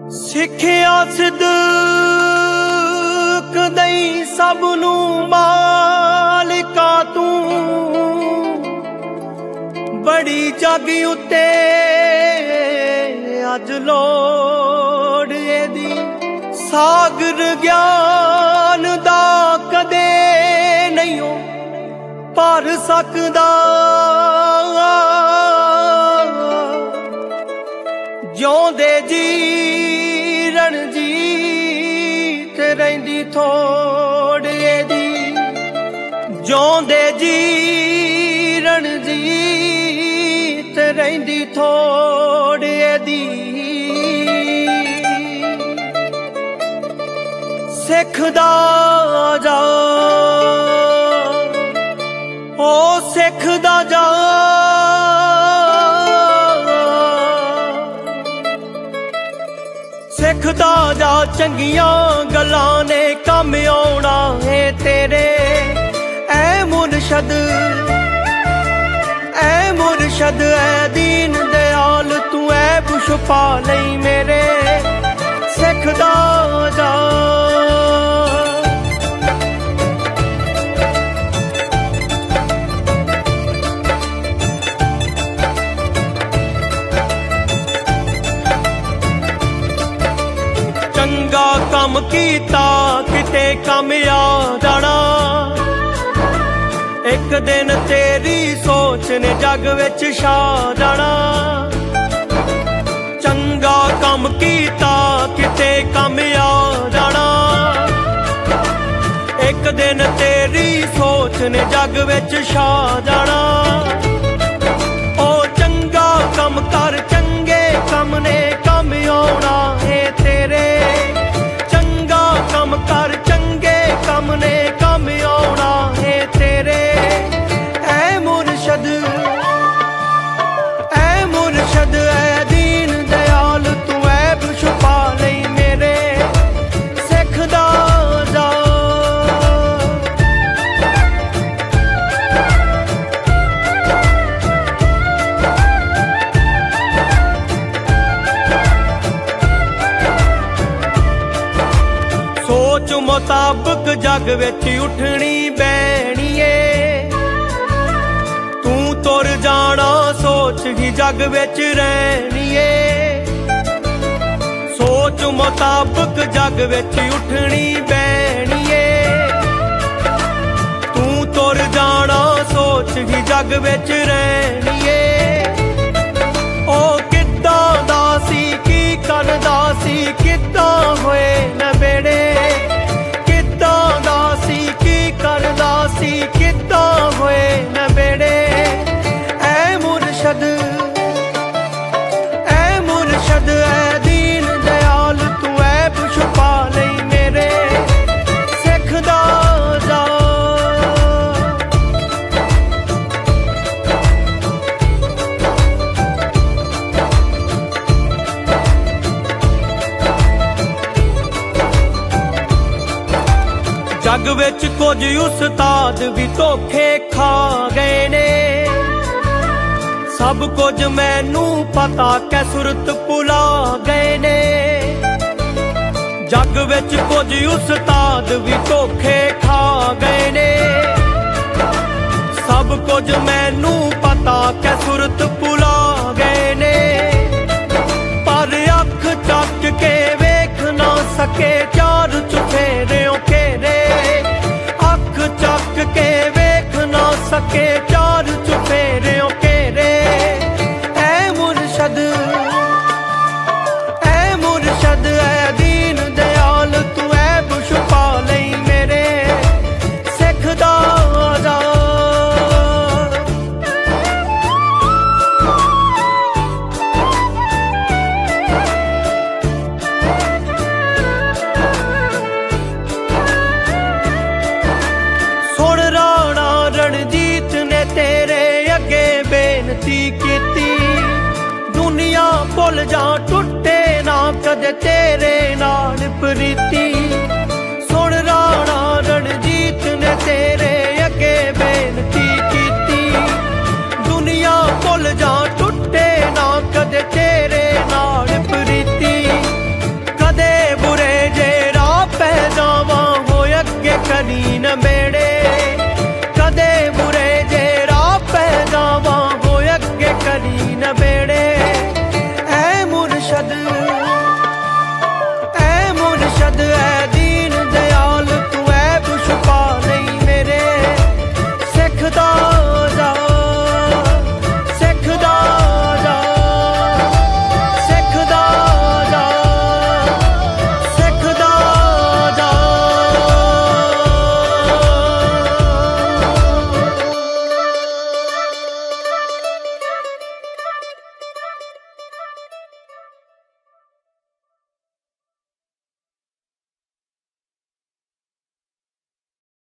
ਸਿੱਖਿਆ ਸਿੱਧਕ ਦਈ ਸਭ ਨੂੰ ਮਾਲਿਕਾ ਤੂੰ, ਬੜੀ ਜੱਗ ਉੱਤੇ ਅੱਜ ਲੋੜ ਇਹਦੀ। ਸਾਗਰ ਗਿਆਨ ਦਾ ਕਦੇ ਨਹੀਂ ਭਰ ਸਕਦਾ, ਜਿਉਂਦੇ ਜੀ ਰਣਜੀਤ ਰਹਿੰਦੀ ਥੋੜ ਇਹਦੀ। ਜਿਉਂਦੇ ਜੀ ਰਣਜੀਤ ਰਹਿੰਦੀ ਥੋੜ ਇਹਦੀ। ਸਿੱਖਦਾ ਜਾ ਓ ਸਿੱਖਦਾ ਜਾ, ਸਿੱਖਦਾ ਜਾ ਚੰਗੀਆਂ ਗੱਲਾਂ ਨੇ ਕੰਮ ਆਉਣਾ ਏ ਤੇਰੇ। ਐ ਮੁਰਸ਼ਦ ਐ ਮੁਰਸ਼ਦ ਐ ਦੀਨ ਦਿਆਲ ਤੂੰ ਐ ਛੁਪਾ ਲਈ ਮੇਰੇ। ਸਿੱਖਦਾ ਜਾ ਚੰਗਾ ਕੰਮ ਕੀਤਾ ਕਿਤੇ ਕੰਮ ਆ ਜਾਣਾ। ਇੱਕ ਦਿਨ ਤੇਰੀ ਸੋਚ ਨੇ ਜੱਗ ਵਿੱਚ ਛਾ ਜਾਣਾ। ਚੰਗਾ ਕੰਮ ਕੀਤਾ ਕਿਤੇ ਕੰਮ ਆ ਜਾਣਾ। ਇੱਕ ਦਿਨ ਤੇਰੀ ਸੋਚ ਨੇ ਜੱਗ ਵਿੱਚ ਛਾ ਜਾਣਾ। ਉਹ ਚੰਗਾ ਕੰਮ ਕਰ ਚੰਗੇ ਕੰਮ ਨੇ ਕੰਮ ਆਉਣਾ ਏ ਤੇਰੇ। ਚੰਗਾ ਕੰਮ ਕਰ ਚੰਗੇ ਕੰਮ ਨੇ ਕੰਮ ਆਉਣਾ ਏ ਤੇਰੇ। ਐ ਮੁਰਸ਼ਦ ਐ ਦੀਨ ਦਿਆਲ ਤੂੰ ਐਬ ਛੁਪਾ ਲਈ ਮੇਰੇ। ਸਿੱਖਦਾ ਜਾ ਸੋਚ ਮੁਤਾਬਕ ਜੱਗ ਵਿੱਚ ਉੱਠਣੀ ਬਹਿਣੀ ਏ। ਤੂੰ ਤੁਰ ਜਾਣਾ ਸੋਚ ਹੀ ਜੱਗ ਵਿੱਚ ਰਹਿਣੀ ਏ। ਸੋਚ ਮੁਤਾਬਕ ਜੱਗ ਵਿੱਚ ਉੱਠਣੀ ਬਹਿਣੀ ਏ। ਤੂੰ ਤੁਰ ਜਾਣਾ ਸੋਚ ਹੀ ਜੱਗ ਵਿੱਚ ਰਹਿਣੀ ਏ। ਉਹ ਕਿੱਦਾਂ ਦਾ ਸੀ ਕੀ ਕਰਦਾ ਸੀ ਕਿੱਦਾਂ ਹੋਏ ਨਬੇੜੇ। ਕਿੱਦਾਂ ਦਾ ਸੀ ਕੀ ਕਰਦਾ ਸੀ ਕਿੱਦਾਂ ਹੋਏ ਨਬੇੜੇ। ਐ ਮੁਰਸ਼ਦ ਐ ਦੀਨ ਦਿਆਲ ਤੂੰ ਐਬ ਛੁਪਾ ਲਈ ਮੇਰੇ। ਸਿੱਖਦਾ ਜਾ ਜੱਗ ਵਿੱਚ ਕੁਝ ਉਸਤਾਦ ਵੀ ਧੋਖੇ ਖਾ ਗਏ ਨੇ। ਸਭ ਕੁਝ ਮੈਨੂੰ ਪਤਾ ਕਿ ਸੁਰਤ ਭੁਲਾ ਗਏ ਨੇ। ਜੱਗ ਵਿੱਚ ਕੁਝ ਉਸਤਾਦ ਵੀ ਧੋਖੇ ਖਾ ਗਏ ਨੇ। ਸਭ ਕੁਝ ਮੈਨੂੰ ਪਤਾ ਕਿ ਸੁਰਤ ਭੁਲਾ ਗਏ ਨੇ। ਪਰ ਅੱਖ ਚੱਕ ਕੇ ਵੇਖ ਨਾ ਸਕੇ ਚਾਰ ਚੁਫੇਰਿਓਂ ਘੇਰੇ। ਅੱਖ ਚੱਕ ਕੇ ਵੇਖ ਨਾ ਸਕੇ ਚਾਰ ਚੁਫੇਰਿਓਂ ਘੇਰੇ। ਐ ਮੁਰਸ਼ਦ ਐ ਦੀਨ ਦਿਆਲ ਤੂੰ ਐਬ ਛੁਪਾ ਲਈ ਮੇਰੇ। ਸਿੱਖਦਾ ਜਾ ਰਣਜੀਤ ਨੇ ਤੇਰੇ ਅੱਗੇ ਬੇਨਤੀ ਕੀਤੀ। ਦੁਨੀਆ ਭੁੱਲ ਜਾ ਟੁੱਟੇ ਨਾ ਕਦੇ ਤੇਰੇ ਨਾਲ ਪ੍ਰੀਤੀ। ਸੁਣ ਰਾਣਾ ਰਣਜੀਤ ਨੇ ਤੇਰੇ ਅੱਗੇ ਬੇਨਤੀ ਕੀਤੀ। ਦੁਨੀਆ ਭੁੱਲ ਜਾ ਟੁੱਟੇ ਨਾ ਕਦੇ ਤੇਰੇ ਨਾਲ ਪ੍ਰੀਤੀ। ਦਾ